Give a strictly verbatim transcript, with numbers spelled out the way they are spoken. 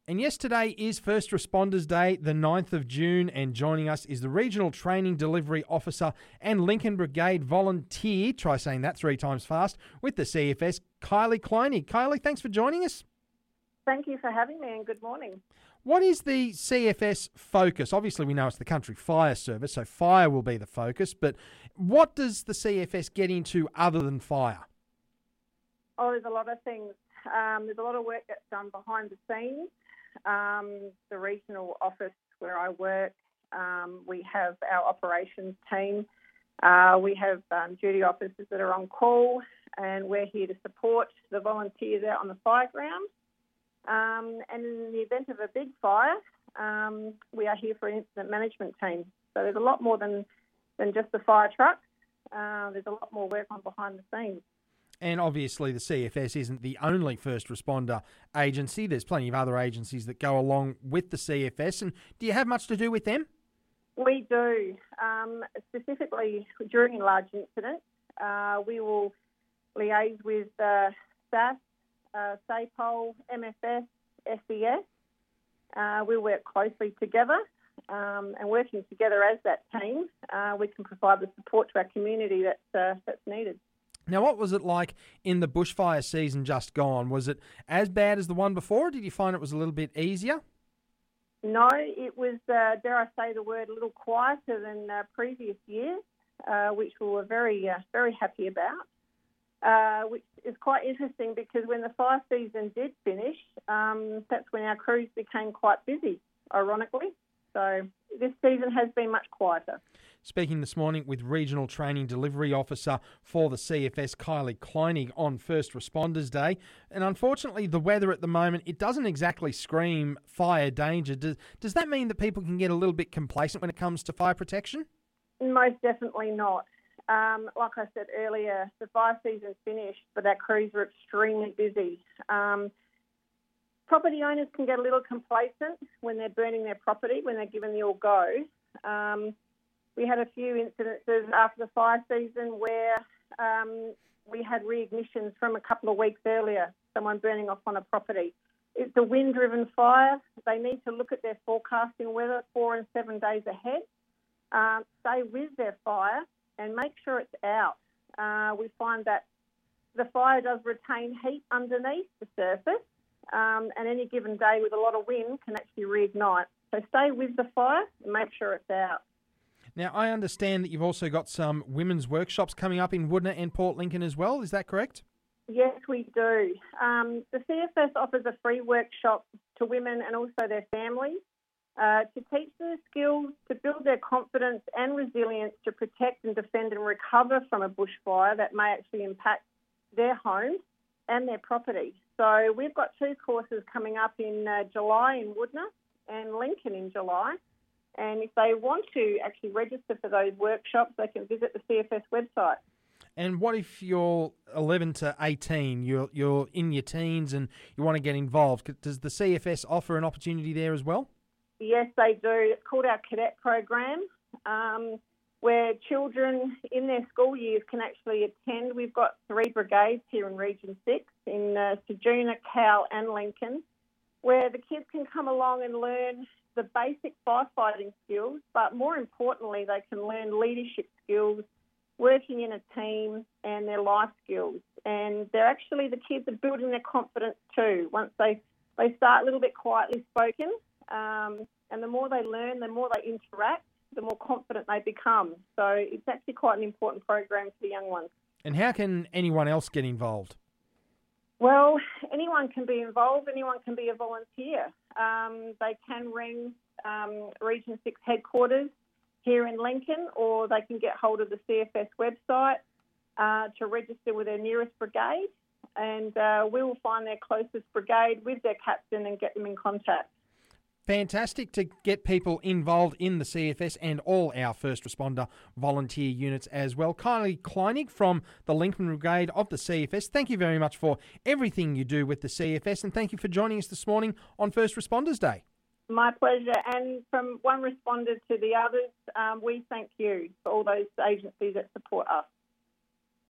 And yesterday is First Responders Day, the ninth of June, and joining us is the Regional Training Delivery Officer and Lincoln Brigade volunteer, try saying that three times fast, with the C F S, Kylie Kleinig. Kylie, thanks for joining us. Thank you for having me and good morning. What is the C F S focus? Obviously, we know it's the Country Fire Service, so fire will be the focus, but what does the C F S get into other than fire? Oh, there's a lot of things. Um, there's a lot of work that's done behind the scenes. Um, the regional office where I work, um, we have our operations team. Uh, we have um, duty officers that are on call, and we're here to support the volunteers out on the fire ground. Um, and in the event of a big fire, um, we are here for an incident management team. So there's a lot more than, than just the fire truck. Uh, there's a lot more work on behind the scenes. And obviously the C F S isn't the only first responder agency. There's plenty of other agencies that go along with the C F S. And do you have much to do with them? We do. Um, specifically during large incidents, uh, we will liaise with uh, S A S, uh, SAPOL, M F S, S E S. Uh, we work closely together, um, and working together as that team, uh, we can provide the support to our community that's, uh, that's needed. Now, what was it like in the bushfire season just gone? Was it as bad as the one before, or did you find it was a little bit easier? No, it was, uh, dare I say the word, a little quieter than uh, previous years, uh, which we were very, uh, very happy about, uh, which is quite interesting because when the fire season did finish, um, that's when our crews became quite busy, ironically. So this season has been much quieter. Speaking this morning with Regional Training Delivery Officer for the C F S, Kylie Kleinig, on First Responders Day. And unfortunately, the weather at the moment, it doesn't exactly scream fire danger. Does, does that mean that people can get a little bit complacent when it comes to fire protection? Most definitely not. Um, like I said earlier, the fire season's finished, but our crews are extremely busy. Um, property owners can get a little complacent when they're burning their property, when they're given the all-go. Um, We had a few incidences after the fire season where um, we had reignitions from a couple of weeks earlier, someone burning off on a property. It's a wind-driven fire. They need to look at their forecasting weather four and seven days ahead, um, stay with their fire and make sure it's out. Uh, we find that the fire does retain heat underneath the surface, um, and any given day with a lot of wind can actually reignite. So stay with the fire and make sure it's out. Now, I understand that you've also got some women's workshops coming up in Woodner and Port Lincoln as well. Is that correct? Yes, we do. Um, the C F S offers a free workshop to women and also their families uh, to teach them the skills to build their confidence and resilience to protect and defend and recover from a bushfire that may actually impact their homes and their property. So we've got two courses coming up in uh, July in Woodner and Lincoln in July. And if they want to actually register for those workshops, they can visit the C F S website. And what if you're eleven to eighteen, you're, you're in your teens and you want to get involved? Does the C F S offer an opportunity there as well? Yes, they do. It's called our cadet program, um, where children in their school years can actually attend. We've got three brigades here in Region six, in uh, Ceduna, Cal and Lincoln, where the kids can come along and learn the basic firefighting skills, but more importantly, they can learn leadership skills, working in a team, and their life skills. And they're actually, the kids are building their confidence too. Once they, they start a little bit quietly spoken, um, and the more they learn, the more they interact, the more confident they become. So it's actually quite an important program for the young ones. And how can anyone else get involved? Well, anyone can be involved. Anyone can be a volunteer. Um, they can ring um, Region six headquarters here in Lincoln, or they can get hold of the C F S website uh, to register with their nearest brigade, and uh, we will find their closest brigade with their captain and get them in contact. Fantastic to get people involved in the C F S and all our first responder volunteer units as well. Kylie Kleinig from the Lincoln Brigade of the C F S, thank you very much for everything you do with the C F S, and thank you for joining us this morning on First Responders Day. My pleasure. And from one responder to the others, um, we thank you for all those agencies that support us.